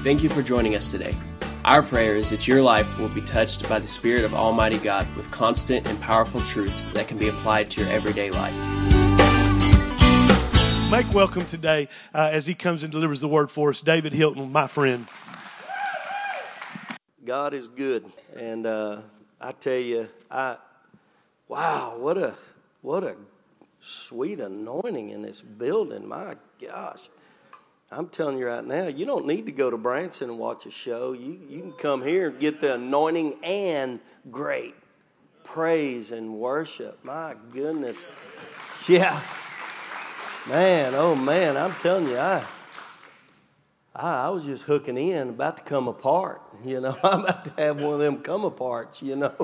Thank you for joining us today. Our prayer is that your life will be touched by the Spirit of Almighty God with constant and powerful truths that can be applied to your everyday life. Make welcome today as he comes and delivers the word for us, David Hilton, my friend. God is good, and I tell you, wow, what a sweet anointing in this building. My gosh, I'm telling you right now, you don't need to go to Branson and watch a show. You can come here and get the anointing and great praise and worship. My goodness, yeah. Man, oh man, I'm telling you, I was just hooking in, about to come apart. You know, I'm about to have one of them come aparts, you know.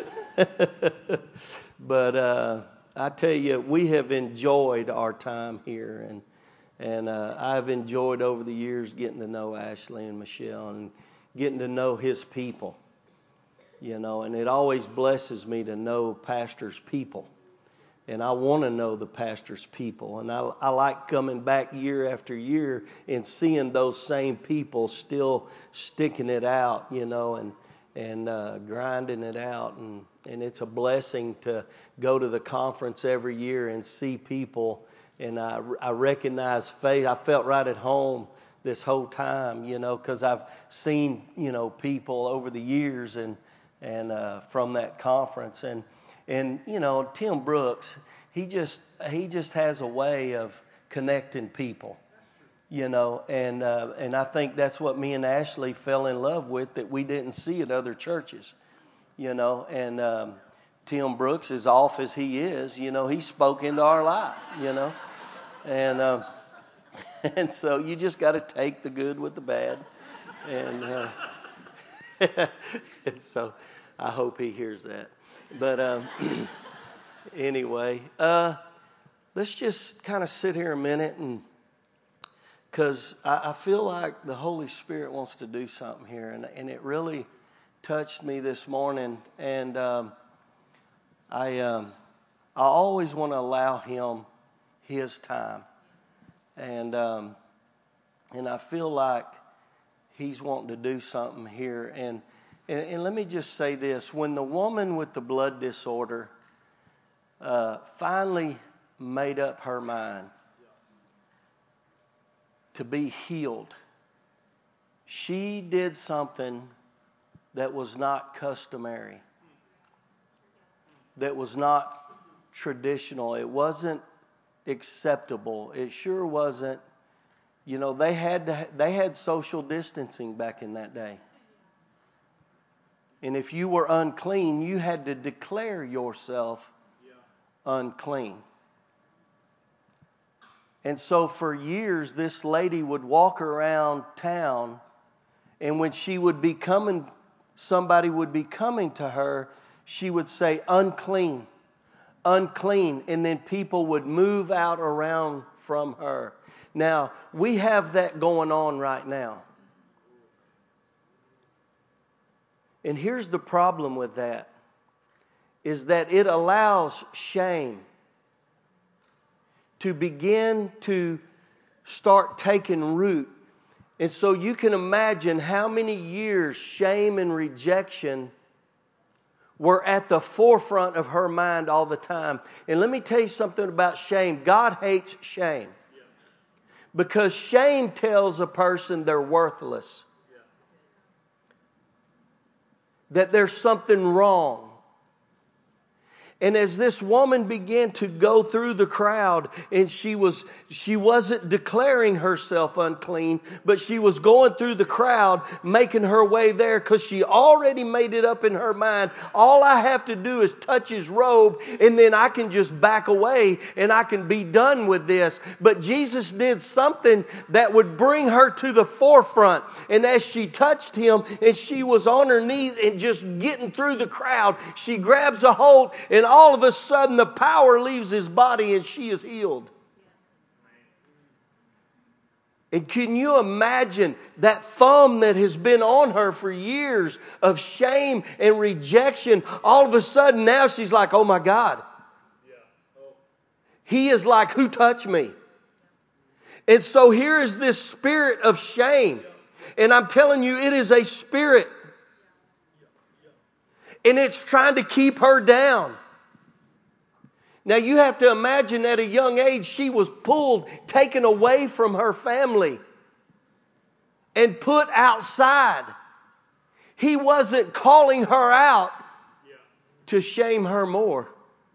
But I tell you, we have enjoyed our time here, and I've enjoyed over the years getting to know Ashley and Michelle and getting to know his people, you know. And it always blesses me to know pastors' people. And I want to know the pastor's people. And I like coming back year after year and seeing those same people still sticking it out, you know, and grinding it out. And it's a blessing to go to the conference every year and see people. And I recognize faith. I felt right at home this whole time, you know, because I've seen, you know, people over the years and from that conference. And you know, Tim Brooks, he just has a way of connecting people, you know, and I think that's what me and Ashley fell in love with that we didn't see at other churches, you know. And Tim Brooks, as off as he is, you know, he spoke into our life, you know, and so you just got to take the good with the bad, and so I hope he hears that. But anyway, let's just kind of sit here a minute, and because I feel like the Holy Spirit wants to do something here, and it really touched me this morning. And I always want to allow him his time, and I feel like he's wanting to do something here. And let me just say this. When the woman with the blood disorder finally made up her mind to be healed, she did something that was not customary, that was not traditional. It wasn't acceptable. It sure wasn't. You know, they had social distancing back in that day. And if you were unclean, you had to declare yourself unclean. And so for years, this lady would walk around town, and when she would be coming, somebody would be coming to her, she would say, unclean, unclean. And then people would move out around from her. Now, we have that going on right now. And here's the problem with that, is that it allows shame to begin to start taking root. And so you can imagine how many years shame and rejection were at the forefront of her mind all the time. And let me tell you something about shame. God hates shame, because shame tells a person they're worthless, that there's something wrong. And as this woman began to go through the crowd, and she wasn't declaring herself unclean, but she was going through the crowd, making her way there, because she already made it up in her mind, all I have to do is touch his robe, and then I can just back away, and I can be done with this. But Jesus did something that would bring her to the forefront. And as she touched him, and she was on her knees and just getting through the crowd, she grabs a hold, and all of a sudden the power leaves his body and she is healed. And can you imagine that thumb that has been on her for years of shame and rejection? All of a sudden now she's like, oh my God. He is like, who touched me? And so here is this spirit of shame. And I'm telling you, it is a spirit. And it's trying to keep her down. Now you have to imagine at a young age she was pulled, taken away from her family and put outside. He wasn't calling her out to shame her more.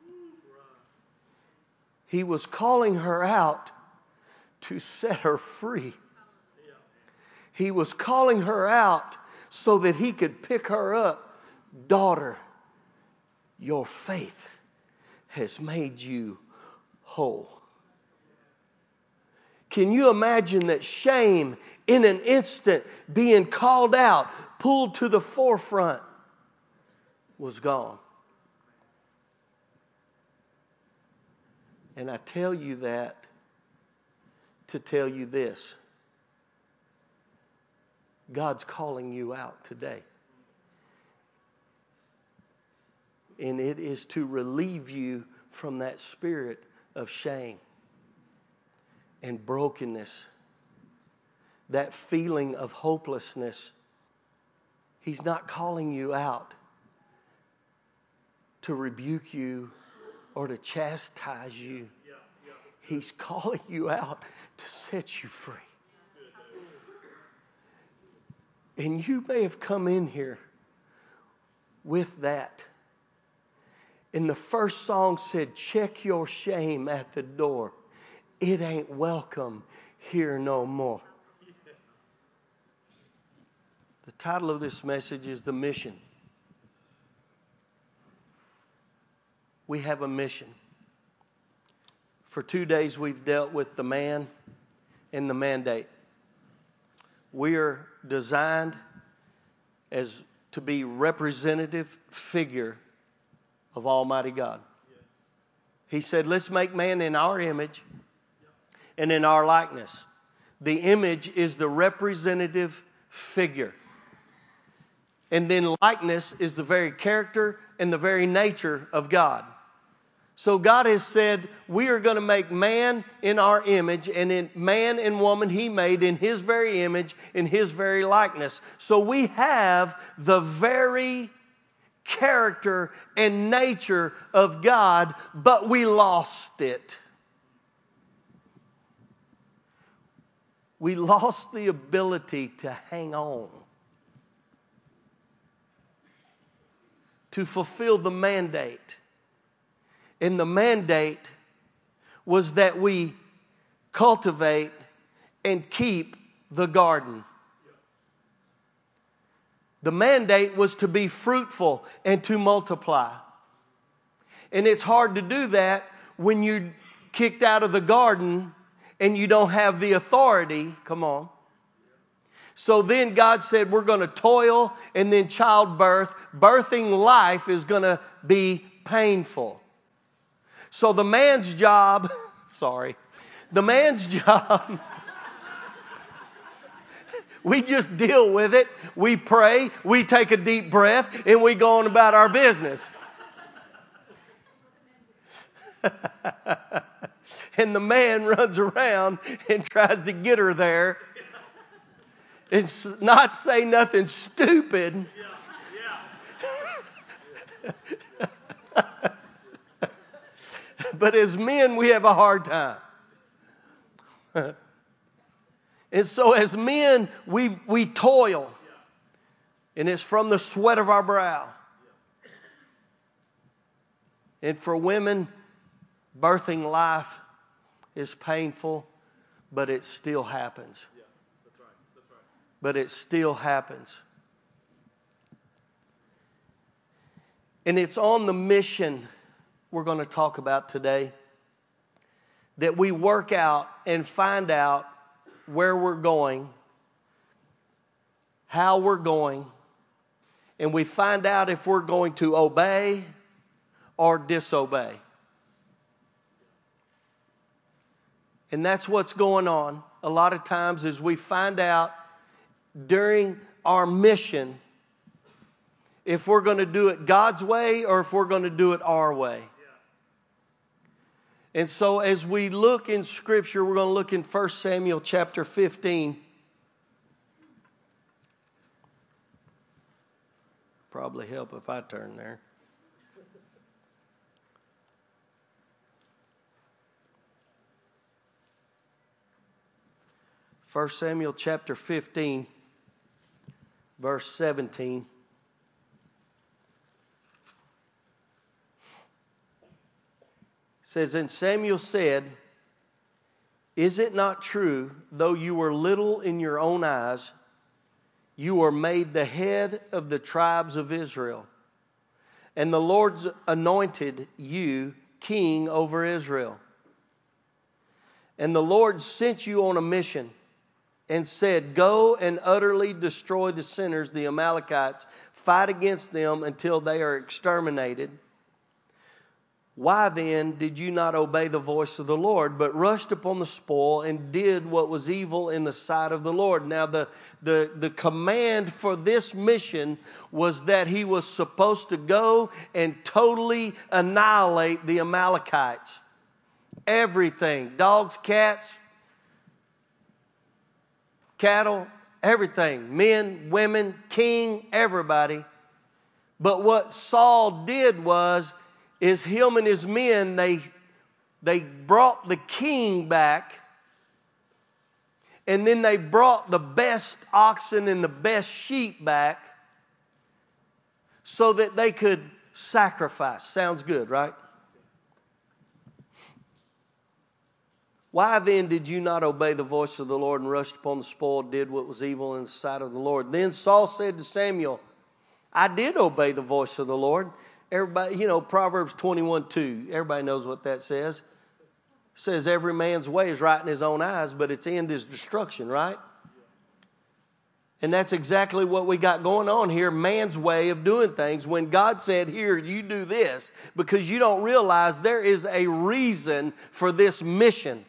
He was calling her out to set her free. He was calling her out so that he could pick her up. Daughter, your faith has made you whole. Can you imagine that shame in an instant being called out, pulled to the forefront, was gone? And I tell you that to tell you this. God's calling you out today. And it is to relieve you from that spirit of shame and brokenness, that feeling of hopelessness. He's not calling you out to rebuke you or to chastise you. He's calling you out to set you free. And you may have come in here with that. And the first song said, check your shame at the door. It ain't welcome here no more. The title of this message is The Mission. We have a mission. For 2 days we've dealt with the man and the mandate. We are designed as to be representative figure of Almighty God. He said, let's make man in our image and in our likeness. The image is the representative figure. And then likeness is the very character and the very nature of God. So God has said, we are going to make man in our image, and in man and woman He made in His very image, in His very likeness. So we have the very character and nature of God, but we lost it. We lost the ability to hang on, to fulfill the mandate. And the mandate was that we cultivate and keep the garden. The mandate was to be fruitful and to multiply. And it's hard to do that when you're kicked out of the garden and you don't have the authority. Come on. So then God said, we're going to toil, and then childbirth. Birthing life is going to be painful. So the man's job, we just deal with it. We pray, we take a deep breath, and we go on about our business. And the man runs around and tries to get her there and not say nothing stupid. But as men, we have a hard time. And so as men, we toil. And it's from the sweat of our brow. And for women, birthing life is painful, but it still happens. Yeah, that's right. That's right. But it still happens. And it's on the mission we're going to talk about today that we work out and find out where we're going, how we're going, and we find out if we're going to obey or disobey. And that's what's going on a lot of times is we find out during our mission if we're going to do it God's way or if we're going to do it our way. And so as we look in Scripture, we're going to look in 1 Samuel chapter 15. probably help if I turn there. 1 Samuel chapter 15, verse 17. Says, and Samuel said, is it not true, though you were little in your own eyes, you were made the head of the tribes of Israel, and the Lord's anointed you king over Israel. And the Lord sent you on a mission and said, go and utterly destroy the sinners, the Amalekites, fight against them until they are exterminated. Why then did you not obey the voice of the Lord, but rushed upon the spoil and did what was evil in the sight of the Lord? Now the command for this mission was that he was supposed to go and totally annihilate the Amalekites. Everything, dogs, cats, cattle, everything, men, women, king, everybody. But what Saul did is him and his men, they brought the king back, and then they brought the best oxen and the best sheep back so that they could sacrifice. Sounds good, right? Why then did you not obey the voice of the Lord and rushed upon the spoil, did what was evil in the sight of the Lord? Then Saul said to Samuel, I did obey the voice of the Lord. Everybody, Proverbs 21:2, everybody knows what that says. It says every man's way is right in his own eyes, but its end is destruction, right? And that's exactly what we got going on here, man's way of doing things. When God said, here, you do this, because you don't realize there is a reason for this mission.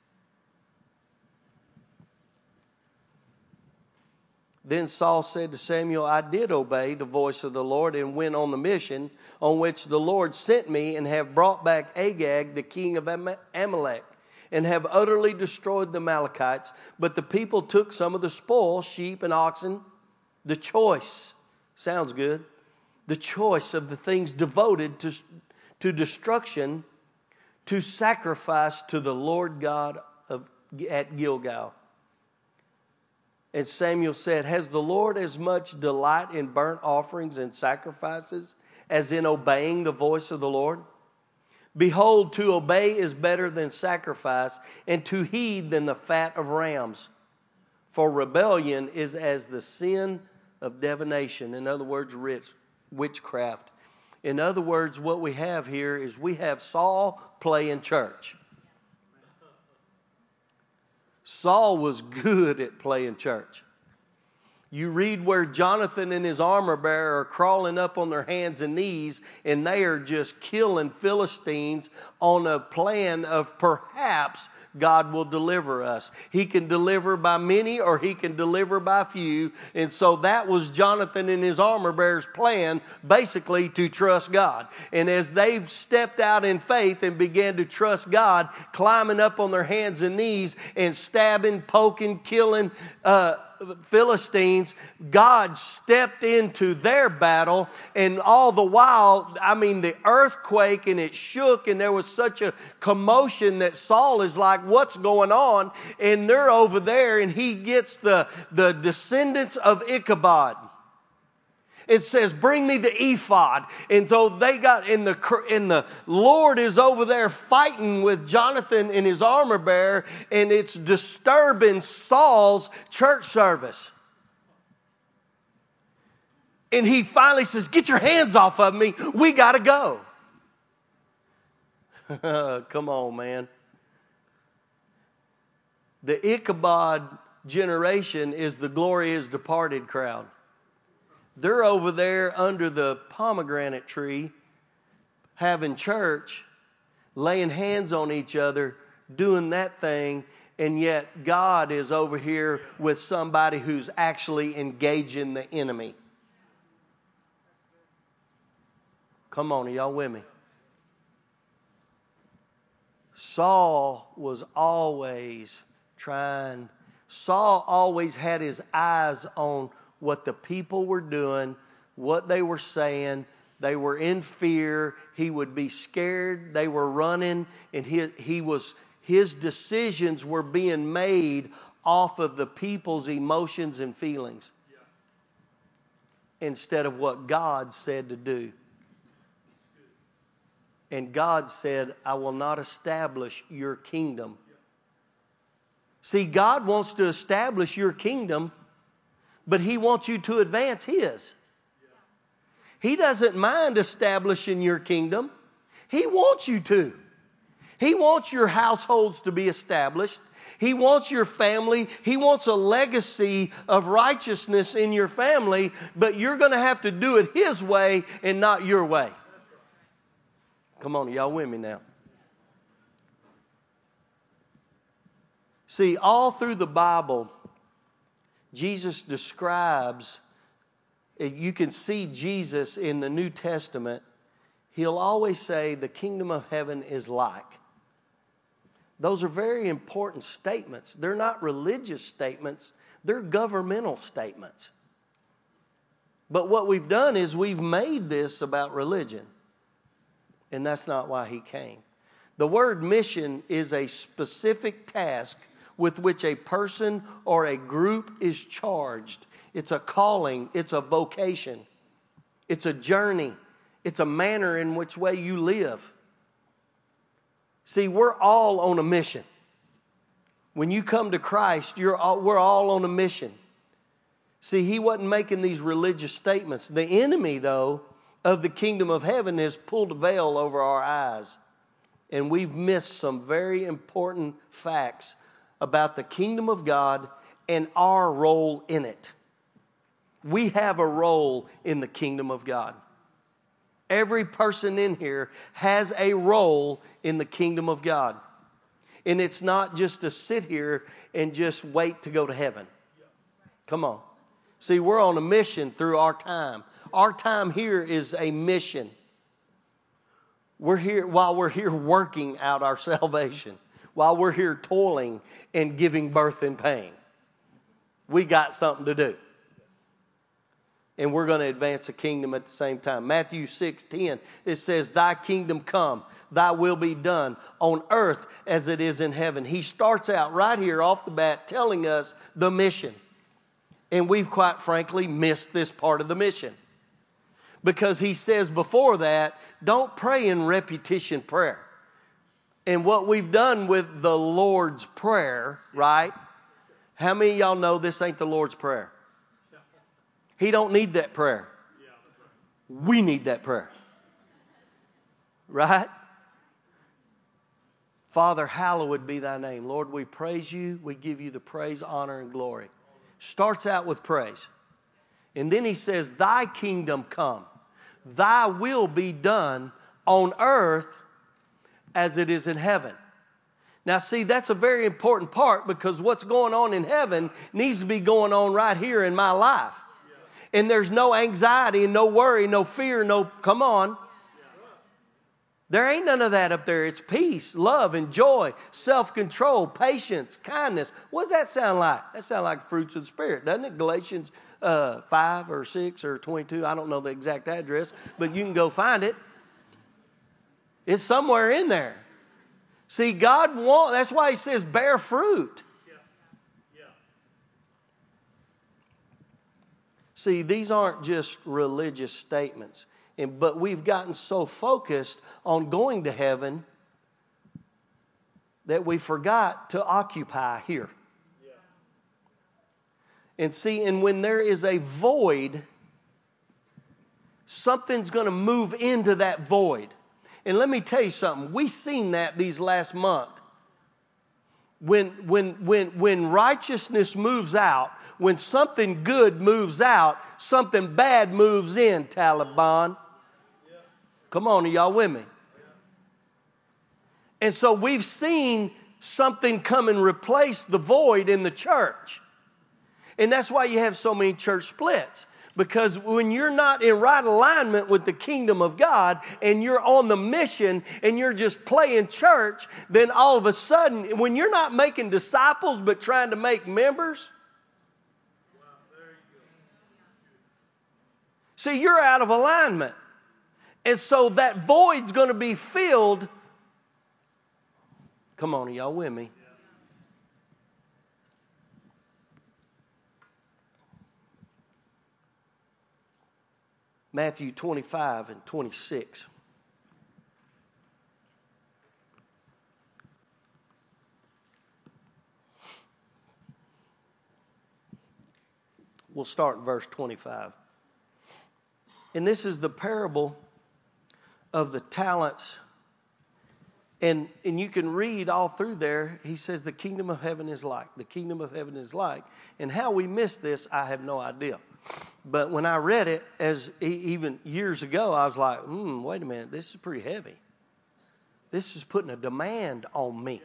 Then Saul said to Samuel, I did obey the voice of the Lord and went on the mission on which the Lord sent me, and have brought back Agag, the king of Amalek, and have utterly destroyed the Amalekites. But the people took some of the spoil, sheep and oxen, the choice, sounds good, the choice of the things devoted to destruction, to sacrifice to the Lord God at Gilgal. And Samuel said, has the Lord as much delight in burnt offerings and sacrifices as in obeying the voice of the Lord? Behold, to obey is better than sacrifice, and to heed than the fat of rams. For rebellion is as the sin of divination. In other words, witchcraft. In other words, what we have here is we have Saul playing church. Saul was good at playing church. You read where Jonathan and his armor bearer are crawling up on their hands and knees, and they are just killing Philistines on a plan of perhaps God will deliver us. He can deliver by many or he can deliver by few. And so that was Jonathan and his armor bearer's plan, basically to trust God. And as they've stepped out in faith and began to trust God, climbing up on their hands and knees and stabbing, poking, killing Philistines, God stepped into their battle, and all the while, the earthquake, and it shook, and there was such a commotion that Saul is like, what's going on? And they're over there, and he gets the descendants of Ichabod. It says, bring me the ephod. And so they got in the Lord is over there fighting with Jonathan and his armor bearer, and it's disturbing Saul's church service. And he finally says, get your hands off of me. We got to go. Come on, man. The Ichabod generation is the glory is departed crowd. They're over there under the pomegranate tree having church, laying hands on each other, doing that thing, and yet God is over here with somebody who's actually engaging the enemy. Come on, are y'all with me? Saul always had his eyes on what the people were doing what they were saying. They were in fear. He would be scared. They were running, and his decisions were being made off of the people's emotions and feelings instead of what God said to do. And God said, I will not establish your kingdom. See, God wants to establish your kingdom, but He wants you to advance His. He doesn't mind establishing your kingdom. He wants you to. He wants your households to be established. He wants your family. He wants a legacy of righteousness in your family, but you're going to have to do it His way and not your way. Come on, y'all with me now? See, all through the Bible, Jesus describes, you can see Jesus in the New Testament, He'll always say the kingdom of heaven is like. Those are very important statements. They're not religious statements. They're governmental statements. But what we've done is we've made this about religion. And that's not why He came. The word mission is a specific task with which a person or a group is charged. It's a calling. It's a vocation. It's a journey. It's a manner in which way you live. See, we're all on a mission. When you come to Christ, we're all on a mission. See, He wasn't making these religious statements. The enemy, though, of the kingdom of heaven has pulled a veil over our eyes. And we've missed some very important facts about the kingdom of God and our role in it. We have a role in the kingdom of God. Every person in here has a role in the kingdom of God. And it's not just to sit here and just wait to go to heaven. Come on. See, we're on a mission through our time. Our time here is a mission. We're here while we're here working out our salvation. While we're here toiling and giving birth in pain. We got something to do. And we're going to advance the kingdom at the same time. Matthew 6:10, it says, Thy kingdom come, Thy will be done on earth as it is in heaven. He starts out right here off the bat telling us the mission. And we've quite frankly missed this part of the mission. Because He says before that, don't pray in repetition prayer. And what we've done with the Lord's Prayer, right? How many of y'all know this ain't the Lord's Prayer? He don't need that prayer. We need that prayer. Right? Father, hallowed be Thy name. Lord, we praise You. We give You the praise, honor, and glory. Starts out with praise. And then He says, Thy kingdom come. Thy will be done on earth as it is in heaven. Now see, that's a very important part because what's going on in heaven needs to be going on right here in my life. And there's no anxiety and no worry, no fear, come on. There ain't none of that up there. It's peace, love, and joy, self-control, patience, kindness. What does that sound like? That sounds like fruits of the Spirit, doesn't it? Galatians 5 or 6 or 22. I don't know the exact address, but you can go find it. It's somewhere in there. See, God wants, that's why He says bear fruit. See, these aren't just religious statements. But we've gotten so focused on going to heaven that we forgot to occupy here. And see, and when there is a void, something's going to move into that void. And let me tell you something. We've seen that these last month. When righteousness moves out, when something good moves out, something bad moves in, Taliban. Come on, are y'all with me? And so we've seen something come and replace the void in the church. And that's why you have so many church splits. Because when you're not in right alignment with the kingdom of God and you're on the mission and you're just playing church, then all of a sudden, when you're not making disciples but trying to make members. See, you're out of alignment. And so that void's going to be filled. Come on, are y'all with me? Matthew 25 and 26. We'll start in verse 25. And this is the parable of the talents. And you can read all through there. He says the kingdom of heaven is like. The kingdom of heaven is like. And how we missed this, I have no idea. But when I read it, as even years ago, I was like, wait a minute, this is pretty heavy. This is putting a demand on me.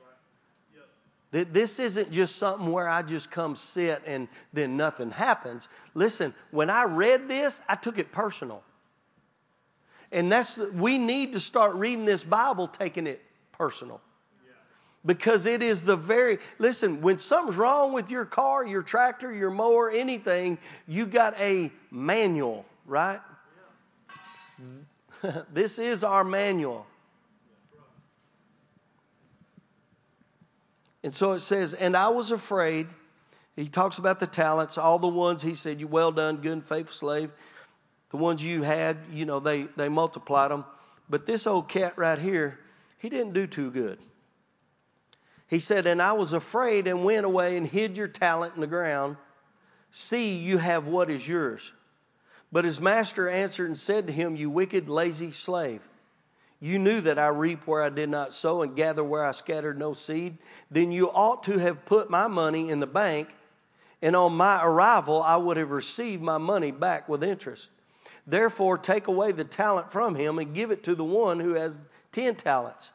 This isn't just something where I just come sit and then nothing happens. Listen, when I read this, I took it personal. And we need to start reading this Bible taking it personal. Because it is listen, when something's wrong with your car, your tractor, your mower, anything, you got a manual, right? This is our manual. And so it says, and I was afraid. He talks about the talents, all the ones he said, you well done, good and faithful slave. The ones you had, they multiplied them. But this old cat right here, he didn't do too good. He said, and I was afraid and went away and hid your talent in the ground. See, you have what is yours. But his master answered and said to him, you wicked, lazy slave. You knew that I reap where I did not sow and gather where I scattered no seed. Then you ought to have put my money in the bank, and on my arrival I would have received my money back with interest. Therefore take away the talent from him and give it to the one who has 10 talents.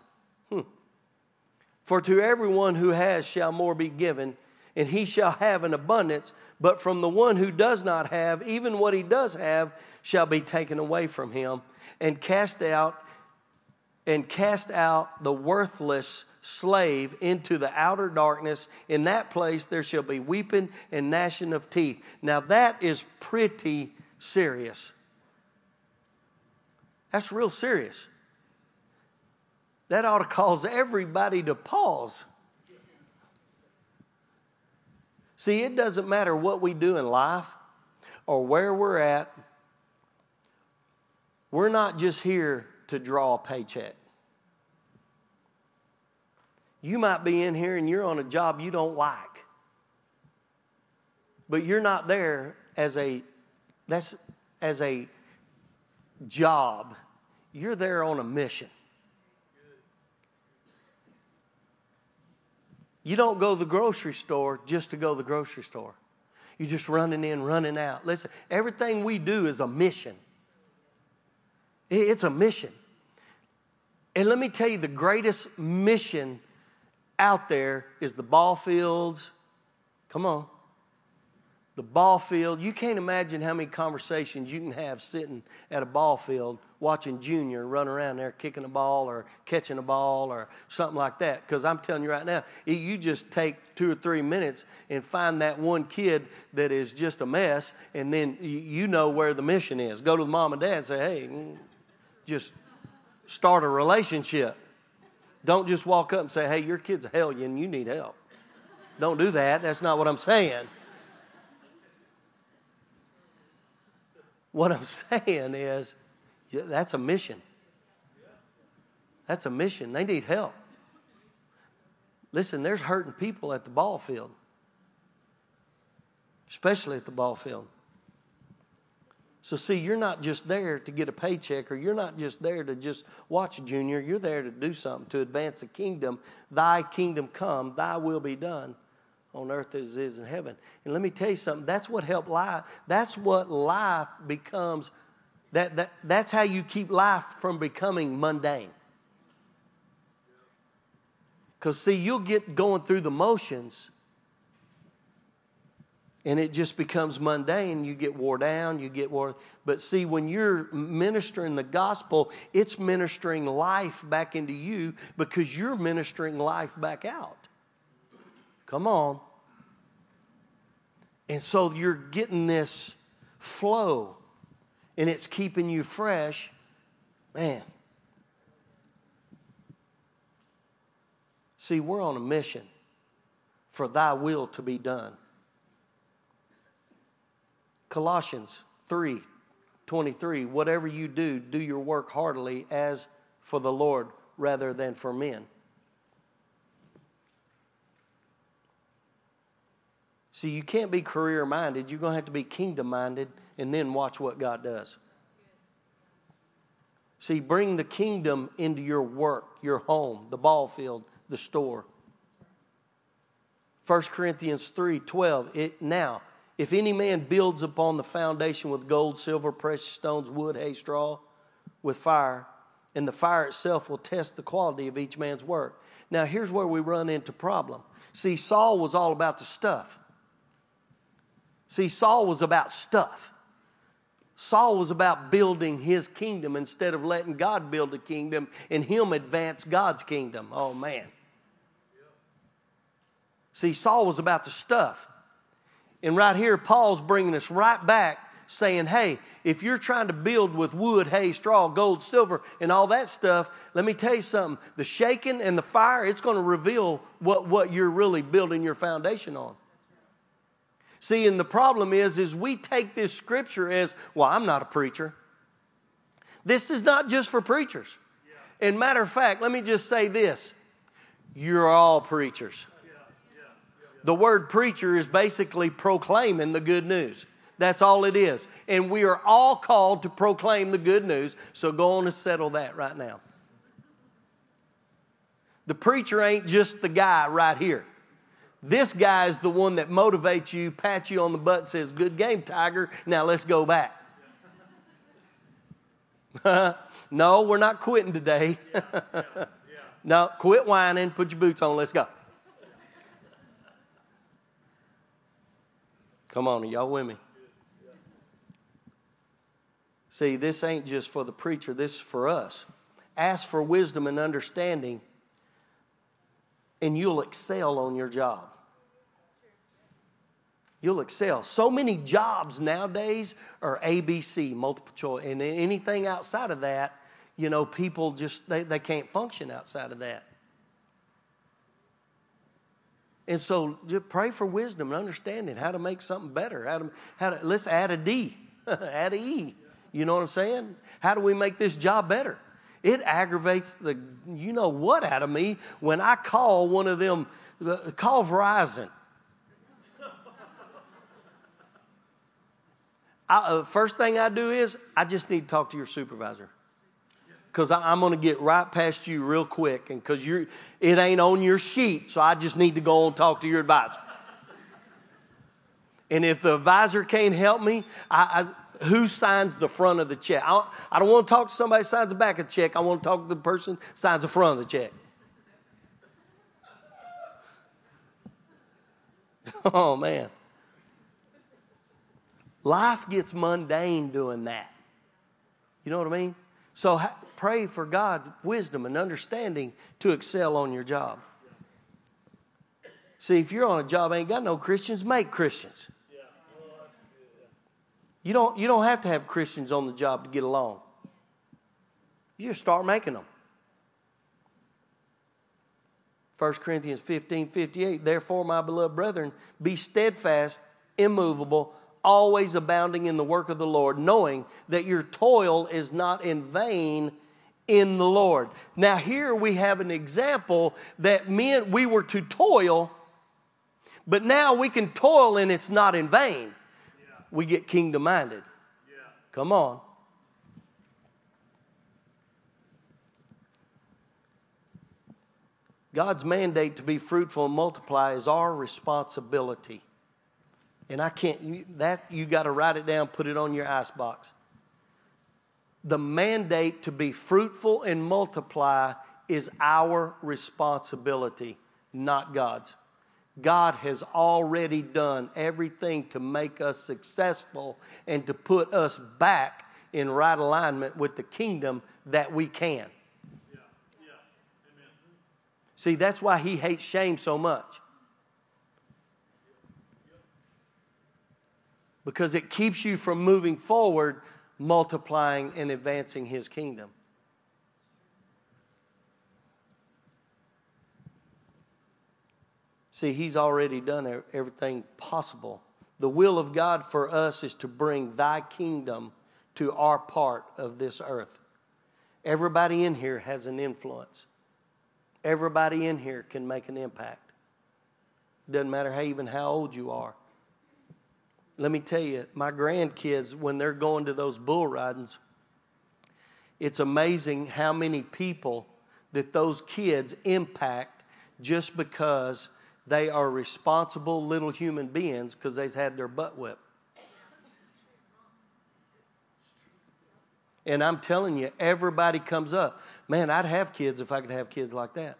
For to everyone who has shall more be given, and he shall have an abundance. But from the one who does not have, even what he does have shall be taken away from him. And cast out the worthless slave into the outer darkness. In that place there shall be weeping and gnashing of teeth. Now that is pretty serious. That's real serious. That ought to cause everybody to pause. See, it doesn't matter what we do in life or where we're at. We're not just here to draw a paycheck. You might be in here and you're on a job you don't like. But you're not there as a job. You're there on a mission. You don't go to the grocery store just to go to the grocery store. You're just running in, running out. Listen, everything we do is a mission. It's a mission. And let me tell you, the greatest mission out there is the ball fields. Come on. The ball field. You can't imagine how many conversations you can have sitting at a ball field watching Junior run around there kicking a ball or catching a ball or something like that. Because I'm telling you right now, you just take 2 or 3 minutes and find that one kid that is just a mess, and then you know where the mission is. Go to the mom and dad and say, hey, just start a relationship. Don't just walk up and say, hey, your kid's a hellion, you need help. Don't do that. That's not what I'm saying. What I'm saying is, that's a mission. That's a mission. They need help. Listen, there's hurting people at the ball field, especially at the ball field. So see, you're not just there to get a paycheck, or you're not just there to just watch Junior. You're there to do something, to advance the kingdom. Thy kingdom come, thy will be done on earth as it is in heaven. And let me tell you something. That's what helped life. That's what life becomes. That's how you keep life from becoming mundane. Because see, you'll get going through the motions, and it just becomes mundane. You get wore down, But see, when you're ministering the gospel, it's ministering life back into you because you're ministering life back out. Come on. And so you're getting this flow. and it's keeping you fresh, man. See, we're on a mission for thy will to be done. Colossians 3:23, whatever you do, do your work heartily as for the Lord rather than for men. See, you can't be career-minded. You're going to have to be kingdom-minded and then watch what God does. See, bring the kingdom into your work, your home, the ball field, the store. 1 Corinthians 3:12, now, if any man builds upon the foundation with gold, silver, precious stones, wood, hay, straw, with fire, and the fire itself will test the quality of each man's work. Now, here's where we run into problem. See, Saul was all about the stuff. See, Saul was about stuff. Saul was about building his kingdom instead of letting God build a kingdom and him advance God's kingdom. Oh, man. See, Saul was about the stuff. And right here, Paul's bringing us right back saying, hey, if you're trying to build with wood, hay, straw, gold, silver, and all that stuff, let me tell you something. The shaking and the fire, it's going to reveal what you're really building your foundation on. See, and the problem is we take this scripture as, well, I'm not a preacher. This is not just for preachers. And matter of fact, let me just say this. You're all preachers. The word preacher is basically proclaiming the good news. That's all it is. And we are all called to proclaim the good news. So go on and settle that right now. The preacher ain't just the guy right here. This guy is the one that motivates you, pats you on the butt, and says, good game, Tiger. Now let's go back. No, we're not quitting today. No, quit whining. Put your boots on. Let's go. Come on, are y'all with me? See, this ain't just for the preacher. This is for us. Ask for wisdom and understanding, and you'll excel on your job. You'll excel. So many jobs nowadays are ABC, multiple choice. And anything outside of that, people just, they can't function outside of that. And so just pray for wisdom and understanding how to make something better. Let's add a D, add a E. You know what I'm saying? How do we make this job better? It aggravates the you-know-what out of me when I call one of them, call Verizon. First thing I do is I just need to talk to your supervisor. Because I'm going to get right past you real quick. And because it ain't on your sheet, so I just need to go and talk to your advisor. And if the advisor can't help me, who signs the front of the check? I don't want to talk to somebody who signs the back of the check. I want to talk to the person who signs the front of the check. Oh, man. Life gets mundane doing that. You know what I mean? So pray for God wisdom and understanding to excel on your job. See, if you're on a job ain't got no Christians, make Christians. You don't have to have Christians on the job to get along. You just start making them. 1 Corinthians 15:58, therefore, my beloved brethren, be steadfast, immovable, always abounding in the work of the Lord, knowing that your toil is not in vain in the Lord. Now here we have an example that we were to toil, but now we can toil and it's not in vain. We get kingdom-minded. Come on. God's mandate to be fruitful and multiply is our responsibility. And you got to write it down, put it on your icebox. The mandate to be fruitful and multiply is our responsibility, not God's. God has already done everything to make us successful and to put us back in right alignment with the kingdom that we can. Amen. See, that's why he hates shame so much. Because it keeps you from moving forward multiplying and advancing His kingdom. See, He's already done everything possible. The will of God for us is to bring Thy kingdom to our part of this earth. Everybody in here has an influence. Everybody in here can make an impact. Doesn't matter how old you are. Let me tell you, my grandkids, when they're going to those bull ridings, it's amazing how many people that those kids impact just because they are responsible little human beings because they've had their butt whipped. And I'm telling you, everybody comes up. Man, I'd have kids if I could have kids like that.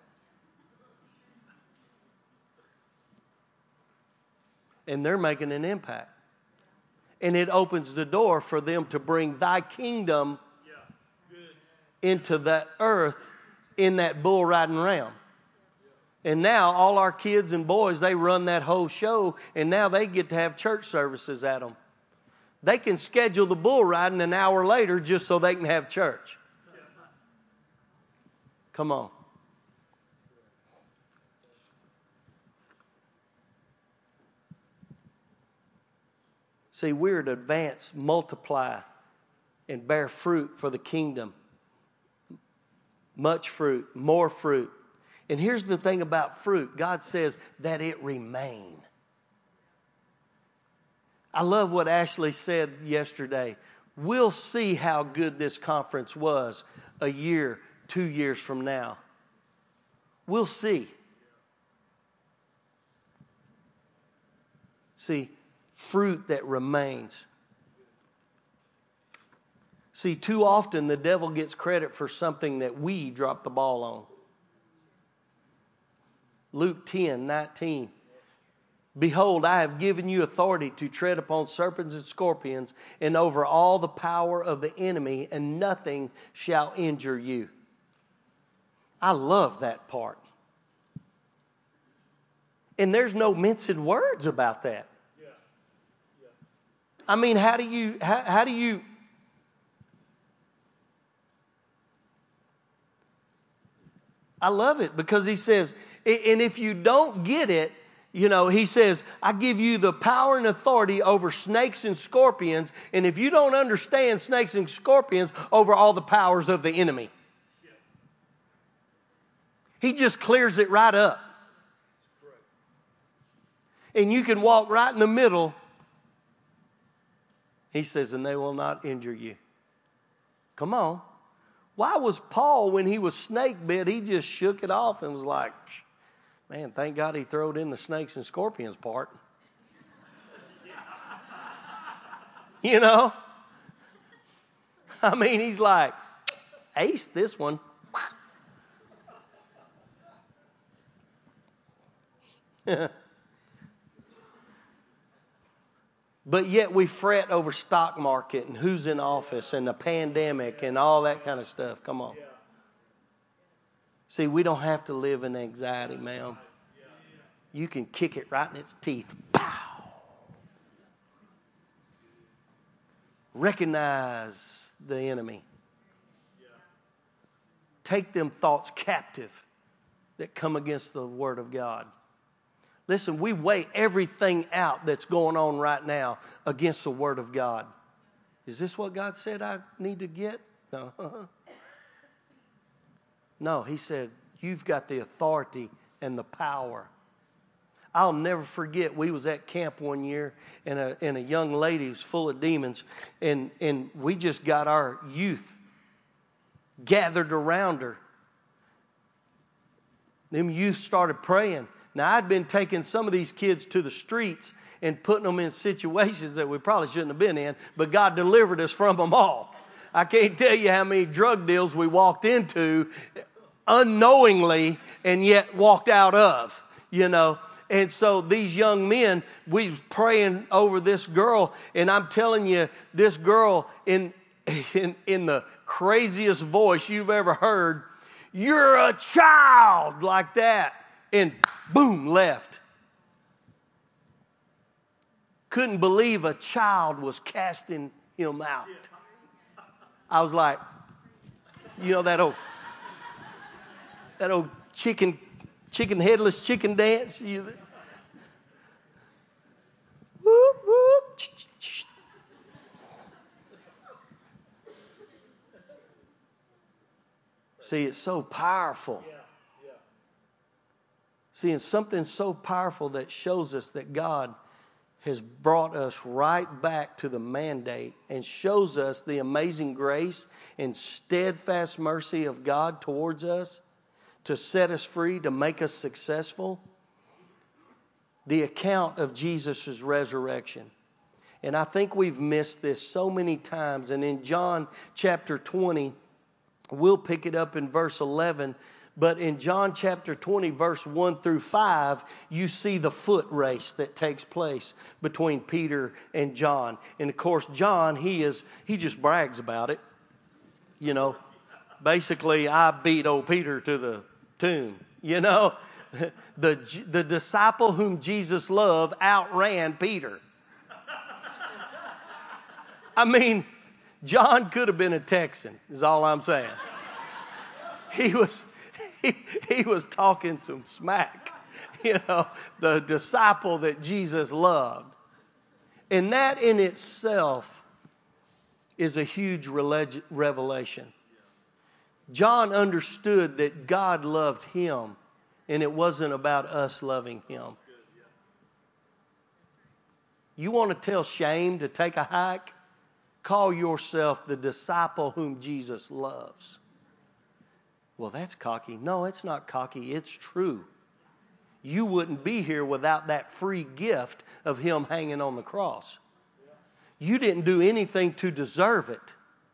And they're making an impact. And it opens the door for them to bring Thy kingdom into that earth in that bull riding realm. And now all our kids and boys, they run that whole show, and now they get to have church services at them. They can schedule the bull riding an hour later just so they can have church. Come on. See, we're to advance, multiply, and bear fruit for the kingdom. Much fruit, more fruit. And here's the thing about fruit. God says that it remain. I love what Ashley said yesterday. We'll see how good this conference was a year, 2 years from now. We'll see. See, fruit that remains. See, too often the devil gets credit for something that we dropped the ball on. Luke 10:19. Behold, I have given you authority to tread upon serpents and scorpions and over all the power of the enemy, and nothing shall injure you. I love that part. And there's no mincing words about that. I mean, how do you I love it because he says, and if you don't get it, he says, I give you the power and authority over snakes and scorpions. And if you don't understand snakes and scorpions, over all the powers of the enemy. He just clears it right up. And you can walk right in the middle. He says, and they will not injure you. Come on. Why was Paul, when he was snake bit, he just shook it off and was like, man, thank God he throwed in the snakes and scorpions part. I mean, he's like, ace this one. But yet we fret over stock market and who's in office and the pandemic and all that kind of stuff. Come on. See, we don't have to live in anxiety, ma'am. You can kick it right in its teeth. Pow! Recognize the enemy. Take them thoughts captive that come against the Word of God. Listen, we weigh everything out that's going on right now against the Word of God. Is this what God said I need to get? No. No, He said, you've got the authority and the power. I'll never forget, we was at camp one year, and a young lady was full of demons, and we just got our youth gathered around her. Them youth started praying. Now, I'd been taking some of these kids to the streets and putting them in situations that we probably shouldn't have been in, but God delivered us from them all. I can't tell you how many drug deals we walked into unknowingly and yet walked out of, And so these young men, we was praying over this girl, and I'm telling you, this girl in the craziest voice you've ever heard, you're a child, like that. And boom, left. Couldn't believe a child was casting him out. I was like, you know, that old chicken headless chicken dance. Whoop, whoop. See, it's so powerful. See, it's something so powerful that shows us that God has brought us right back to the mandate and shows us the amazing grace and steadfast mercy of God towards us to set us free, to make us successful. The account of Jesus' resurrection. And I think we've missed this so many times. And in John chapter 20, we'll pick it up in verse 11. But in John chapter 20, verse 1 through 5, you see the foot race that takes place between Peter and John. And of course, John, he just brags about it. You know, basically, I beat old Peter to the tomb. You know, the disciple whom Jesus loved outran Peter. I mean, John could have been a Texan, is all I'm saying. He was talking some smack, you know, the disciple that Jesus loved. And that in itself is a huge revelation. John understood that God loved him, and it wasn't about us loving him. You want to tell shame to take a hike? Call yourself the disciple whom Jesus loves. Well, that's cocky. No, it's not cocky. It's true. You wouldn't be here without that free gift of him hanging on the cross. You didn't do anything to deserve it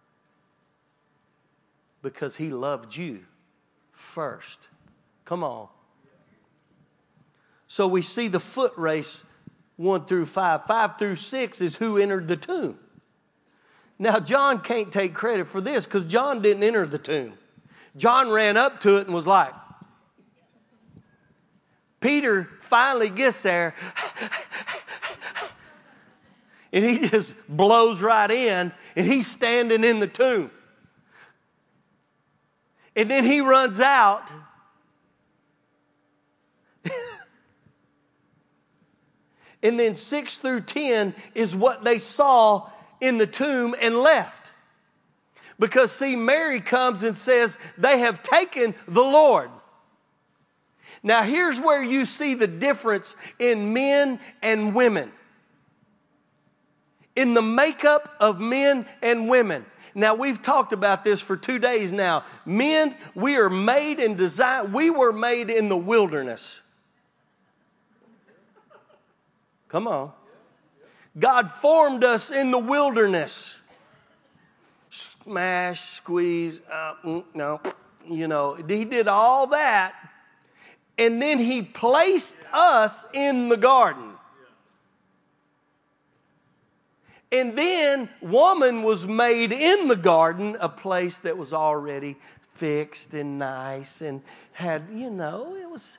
because he loved you first. Come on. So we see the foot race 1 through 5. 5 through 6 is who entered the tomb. Now, John can't take credit for this because John didn't enter the tomb. John ran up to it and was like, Peter finally gets there and he just blows right in and he's standing in the tomb. And then he runs out. And then 6 through 10 is what they saw in the tomb and left. Because, see, Mary comes and says, they have taken the Lord. Now, here's where you see the difference in men and women. In the makeup of men and women. Now, we've talked about this for 2 days now. Men, we are made and designed, we were made in the wilderness. Come on. God formed us in the wilderness. Smash, squeeze, no, you know, he did all that. And then he placed us in the garden. And then woman was made in the garden, a place that was already fixed and nice and had, you know, it was.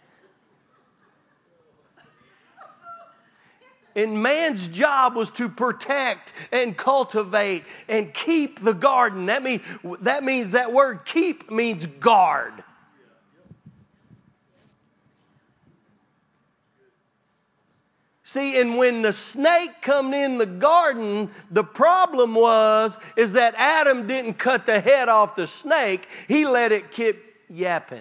And man's job was to protect and cultivate and keep the garden. That means that word keep means guard. See, and when the snake come in the garden, the problem is that Adam didn't cut the head off the snake. He let it keep yapping.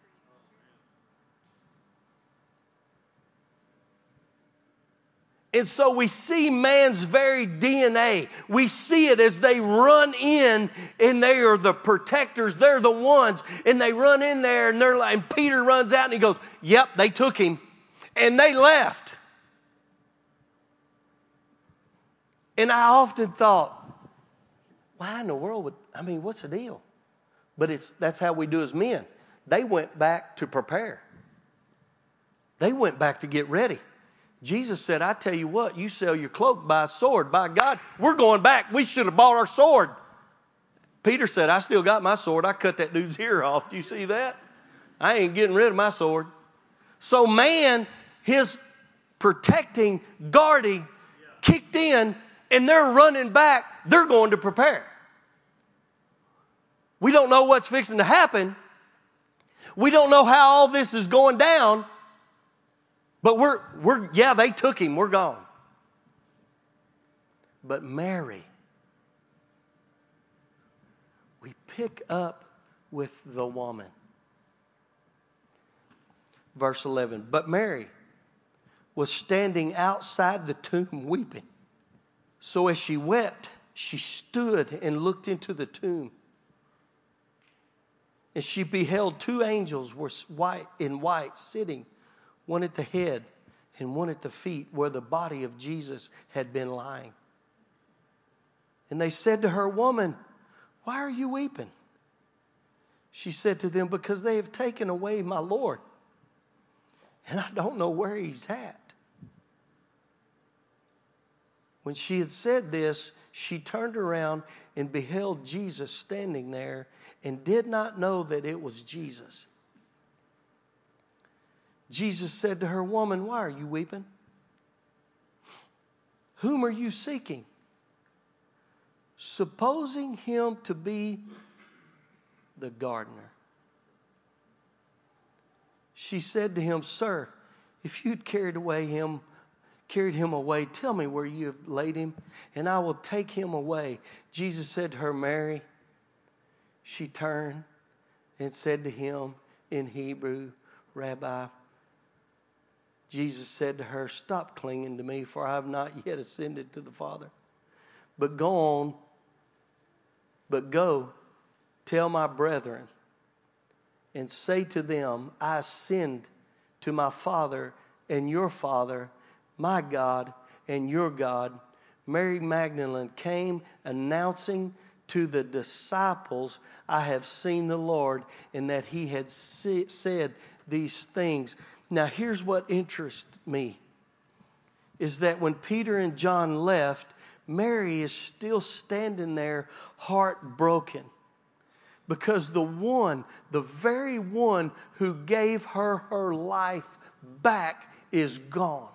And so we see man's very DNA. We see it as they run in and they are the protectors. They're the ones. And they run in there and they're like, and Peter runs out and he goes, yep, they took him. And they left. And I often thought, why in the world what's the deal? But that's how we do as men. They went back to prepare. They went back to get ready. Jesus said, I tell you what, you sell your cloak, buy a sword. By God, we're going back. We should have bought our sword. Peter said, I still got my sword. I cut that dude's ear off. Do you see that? I ain't getting rid of my sword. So man, his protecting, guarding, kicked in, and they're running back. They're going to prepare. We don't know what's fixing to happen. We don't know how all this is going down. But they took him. We're gone. But Mary, we pick up with the woman. Verse 11, but Mary was standing outside the tomb weeping. So as she wept, she stood and looked into the tomb. And she beheld two angels were in white sitting, one at the head and one at the feet where the body of Jesus had been lying. And they said to her, woman, why are you weeping? She said to them, because they have taken away my Lord, and I don't know where he's at. When she had said this, she turned around and beheld Jesus standing there and did not know that it was Jesus. Jesus said to her, woman, why are you weeping? Whom are you seeking? Supposing him to be the gardener. She said to him, sir, if you'd carried him away, tell me where you have laid him, and I will take him away. Jesus said to her, Mary. She turned and said to him in Hebrew, Rabbi. Jesus said to her, stop clinging to me, for I have not yet ascended to the Father. But go, tell my brethren, and say to them, I ascend to my Father and your Father, my God and your God. Mary Magdalene came announcing to the disciples, I have seen the Lord, and that he had said these things. Now here's what interests me, is that when Peter and John left, Mary is still standing there heartbroken. Because the very one who gave her life back is gone.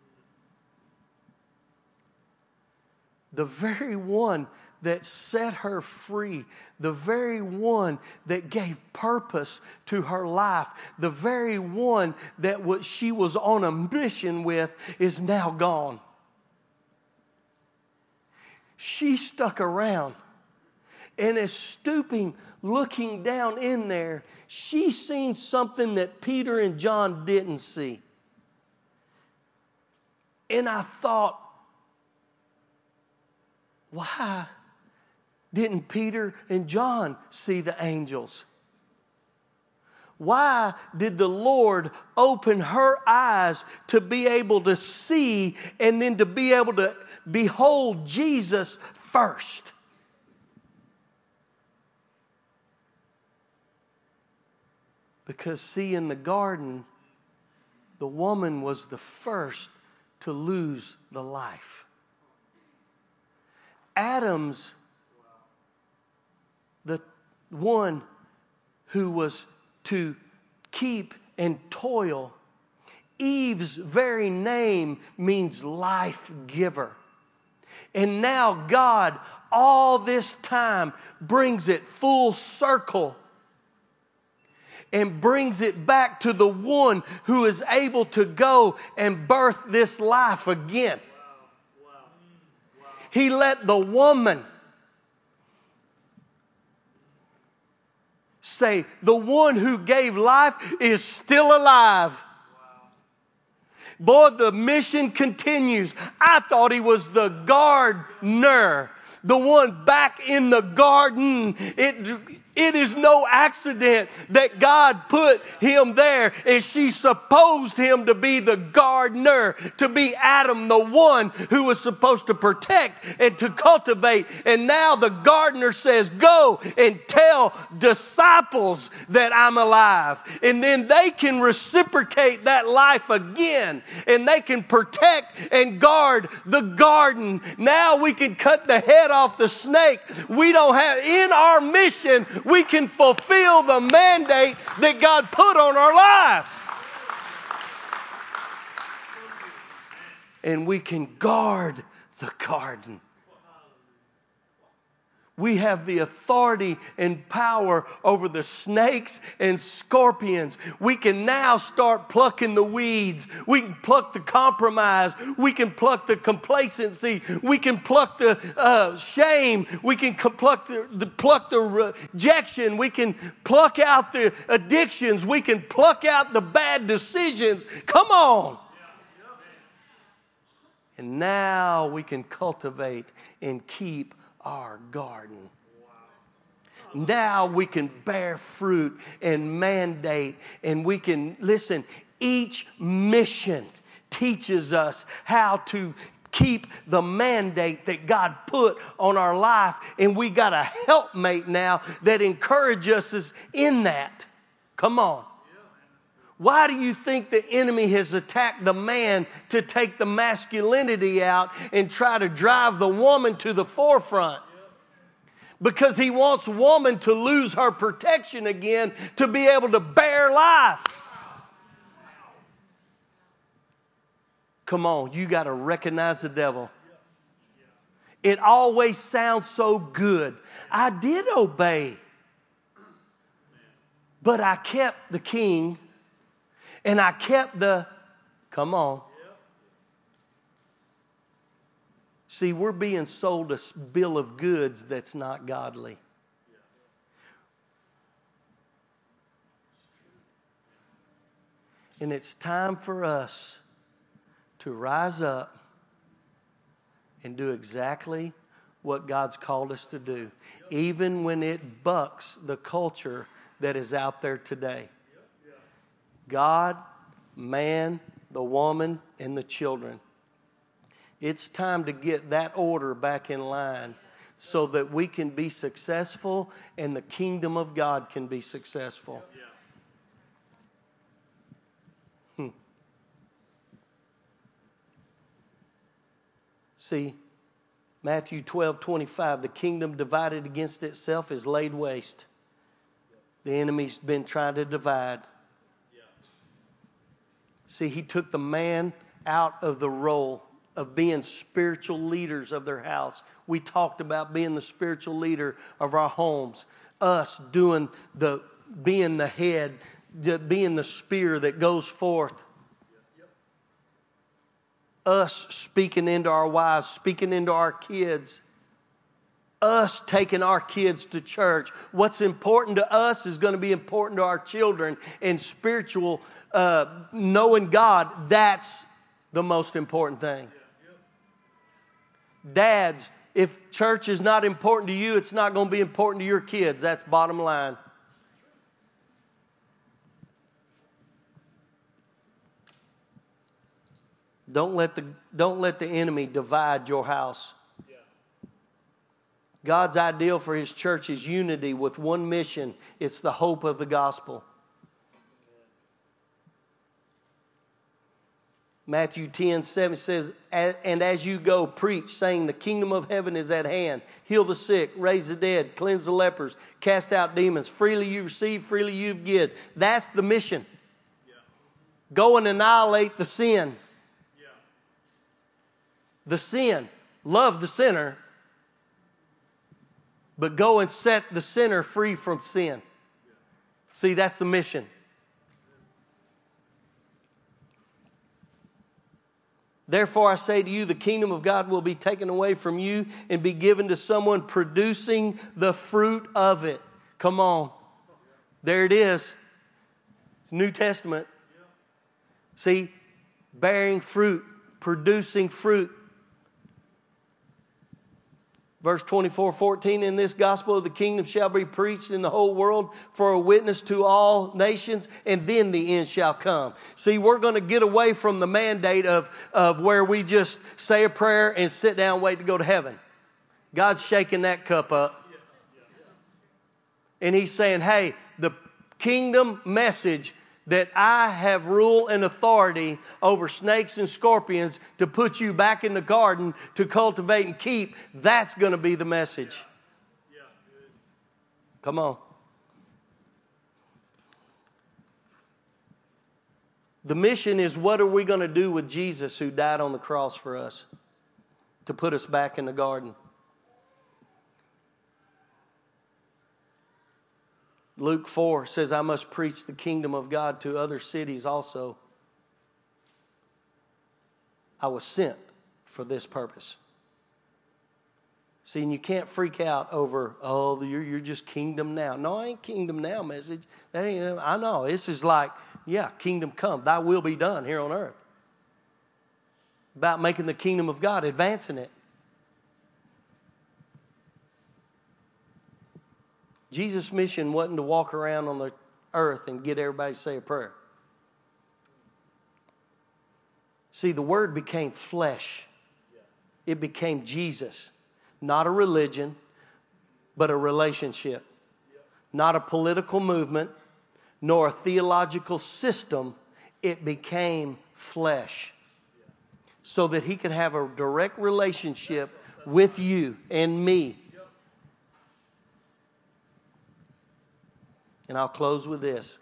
The very one that set her free, the very one that gave purpose to her life, the very one that she was on a mission with is now gone. She stuck around. And as stooping, looking down in there, she seen something that Peter and John didn't see. And I thought, why didn't Peter and John see the angels? Why did the Lord open her eyes to be able to see and then to be able to behold Jesus first? Because, see, in the garden, the woman was the first to lose the life. Adam's the one who was to keep and toil. Eve's very name means life giver. And now God, all this time, brings it full circle and brings it back to the one who is able to go and birth this life again. He let the woman say, the one who gave life is still alive. Boy, the mission continues. I thought he was the gardener, the one back in the garden. It is no accident that God put him there, and she supposed him to be the gardener, to be Adam, the one who was supposed to protect and to cultivate. And now the gardener says, go and tell disciples that I'm alive. And then they can reciprocate that life again, and they can protect and guard the garden. Now we can cut the head off the snake. We don't have, in our mission, we can fulfill the mandate that God put on our life. And we can guard the garden. We have the authority and power over the snakes and scorpions. We can now start plucking the weeds. We can pluck the compromise. We can pluck the complacency. We can pluck the shame. We can pluck the rejection. We can pluck out the addictions. We can pluck out the bad decisions. Come on. And now we can cultivate and keep our garden. Now we can bear fruit and mandate, and we can, listen, each mission teaches us how to keep the mandate that God put on our life, and we got a helpmate now that encourages us in that. Come on. Why do you think the enemy has attacked the man to take the masculinity out and try to drive the woman to the forefront? Because he wants woman to lose her protection again to be able to bear life. Come on, you got to recognize the devil. It always sounds so good. I did obey, but I kept the king. And I kept come on. See, we're being sold a bill of goods that's not godly. And it's time for us to rise up and do exactly what God's called us to do, even when it bucks the culture that is out there today. God, man, the woman, and the children. It's time to get that order back in line so that we can be successful and the kingdom of God can be successful. See, Matthew 12:25, the kingdom divided against itself is laid waste. The enemy's been trying to divide. See, he took the man out of the role of being spiritual leaders of their house. We talked about being the spiritual leader of our homes. Us being the head, being the spear that goes forth. Us speaking into our wives, speaking into our kids. Us taking our kids to church. What's important to us is going to be important to our children. And spiritual, knowing God, that's the most important thing. Dads, if church is not important to you, it's not going to be important to your kids. That's bottom line. Don't let the enemy divide your house. God's ideal for His church is unity with one mission. It's the hope of the gospel. Matthew 10:7 says, and as you go, preach, saying, the kingdom of heaven is at hand. Heal the sick, raise the dead, cleanse the lepers, cast out demons. Freely you receive, freely you give. That's the mission. Yeah. Go and annihilate the sin. Yeah. The sin. Love the sinner. But go and set the sinner free from sin. See, that's the mission. Therefore, I say to you, the kingdom of God will be taken away from you and be given to someone producing the fruit of it. Come on. There it is. It's New Testament. See, bearing fruit, producing fruit. Verse 24:14, in this gospel of the kingdom shall be preached in the whole world for a witness to all nations, and then the end shall come. See, we're going to get away from the mandate of where we just say a prayer and sit down and wait to go to heaven. God's shaking that cup up. And He's saying, hey, the kingdom message that I have rule and authority over snakes and scorpions to put you back in the garden to cultivate and keep, that's going to be the message. Come on. The mission is, what are we going to do with Jesus who died on the cross for us to put us back in the garden? Luke 4 says, I must preach the kingdom of God to other cities also. I was sent for this purpose. See, and you can't freak out over, oh, you're just kingdom now. No, I ain't kingdom now message. That ain't. I know. This is like, yeah, kingdom come. Thy will be done here on earth. About making the kingdom of God, advancing it. Jesus' mission wasn't to walk around on the earth and get everybody to say a prayer. See, the Word became flesh. It became Jesus. Not a religion, but a relationship. Not a political movement, nor a theological system. It became flesh. So that He could have a direct relationship with you and me. And I'll close with this.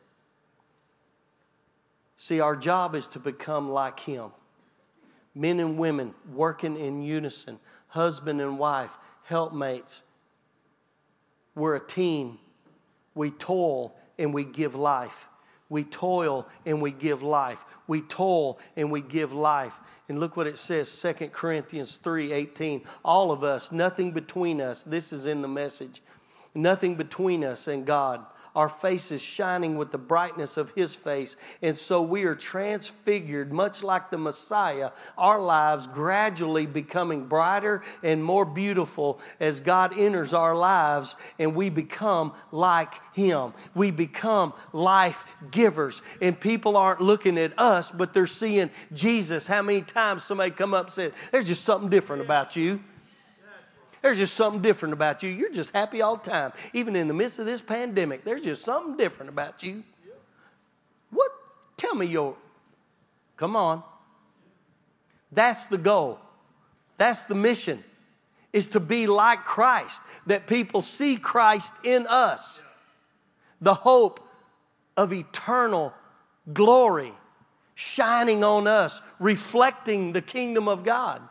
See, our job is to become like Him. Men and women working in unison. Husband and wife, helpmates. We're a team. We toil and we give life. We toil and we give life. We toil and we give life. And look what it says, 2 Corinthians 3:18. All of us, nothing between us. This is in the message. Nothing between us and God. Our face is shining with the brightness of His face. And so we are transfigured, much like the Messiah, our lives gradually becoming brighter and more beautiful as God enters our lives and we become like Him. We become life givers. And people aren't looking at us, but they're seeing Jesus. How many times somebody come up and said, there's just something different about you. There's just something different about you. You're just happy all the time. Even in the midst of this pandemic, there's just something different about you. What? Tell me come on. That's the goal. That's the mission. Is to be like Christ. That people see Christ in us. The hope of eternal glory shining on us, reflecting the kingdom of God.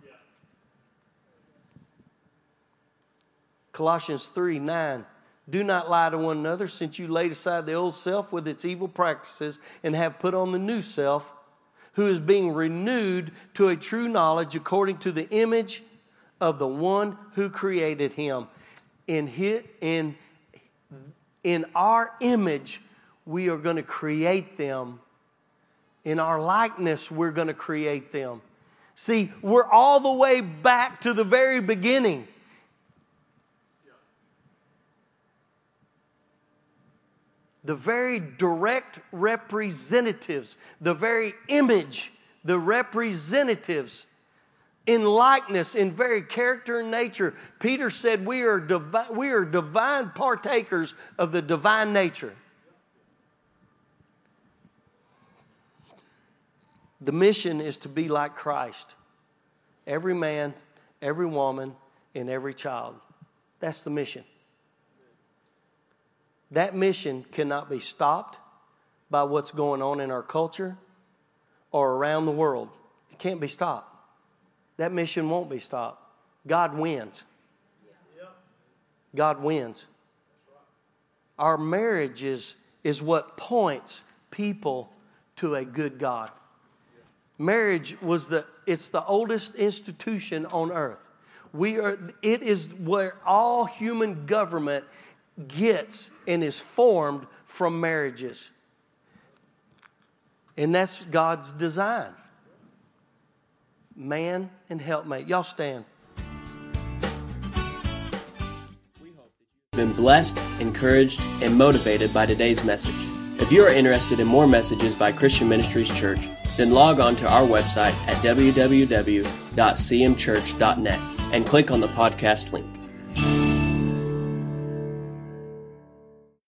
Colossians 3:9. Do not lie to one another, since you laid aside the old self with its evil practices and have put on the new self, who is being renewed to a true knowledge according to the image of the one who created him. In our image, we are going to create them. In our likeness, we're going to create them. See, we're all the way back to the very beginning. The very direct representatives, the very image, the representatives in likeness, in very character and nature. Peter said we are divine partakers of the divine nature. The mission is to be like Christ. Every man, every woman, and every child. That's the mission. That mission cannot be stopped by what's going on in our culture or around the world. It can't be stopped. That mission won't be stopped. God wins. God wins. Our marriage is what points people to a good God. Marriage it's the oldest institution on earth. It is where all human government gets and is formed from marriages. And that's God's design. Man and helpmate. Y'all stand. We hope that you've been blessed, encouraged, and motivated by today's message. If you are interested in more messages by Christian Ministries Church, then log on to our website at www.cmchurch.net and click on the podcast link.